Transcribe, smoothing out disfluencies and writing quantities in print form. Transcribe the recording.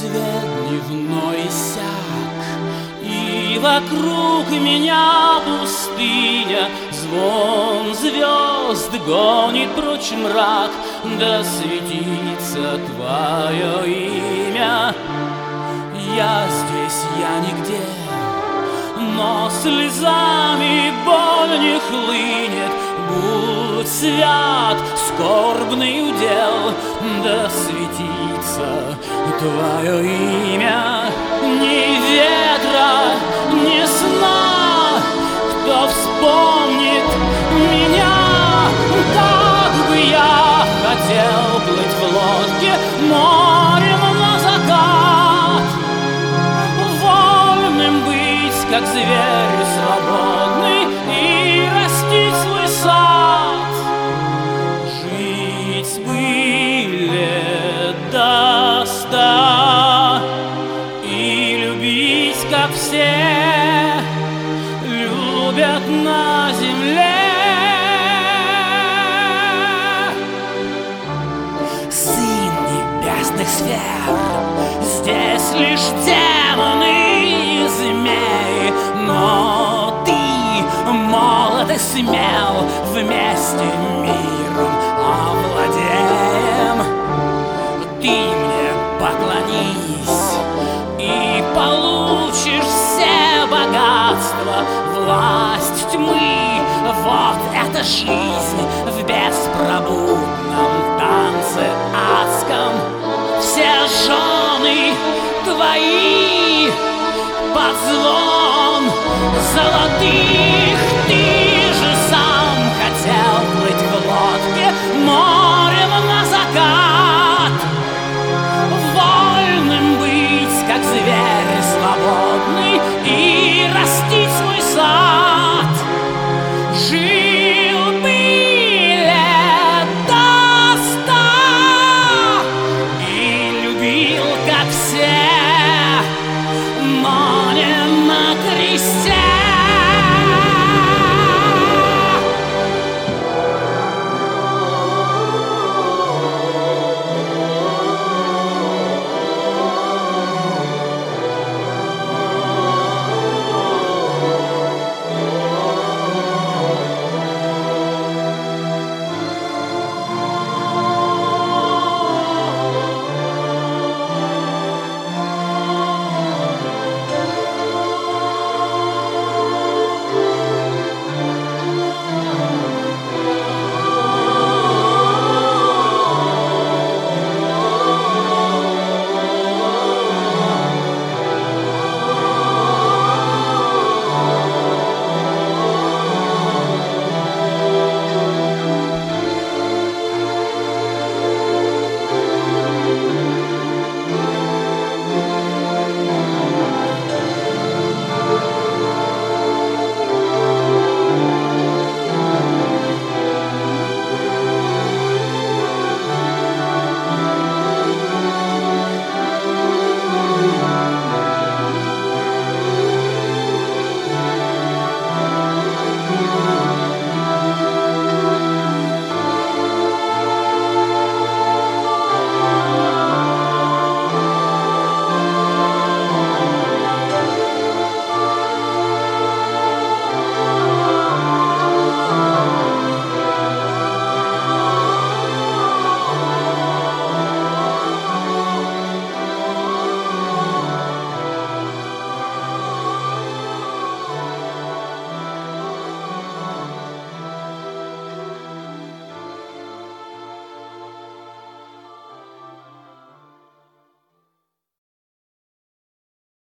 свет дневной иссяк, и вокруг меня пустыня. Звон звезд гонит прочь мрак, да светится твое имя. Я здесь, я нигде, но слезами боль не хлынет. Будь свят, скорбный удел, да светится твое имя. Ни ветра, ни сна, кто вспомнит меня. Как бы я хотел плыть в лодке морем на закат, вольным быть, как зверь свободный, и растить свой сад. Жить бы лет до 100 и любить, как все любят на земле. Сын небесных сфер, здесь лишь демоны и змеи, но ты молод и смел, вместе миром овладеем. Ты мне поклонись и получишь все богатства, власть тьмы. Вот эта жизнь в беспробудном танце адском. Все жены твои под звон золотых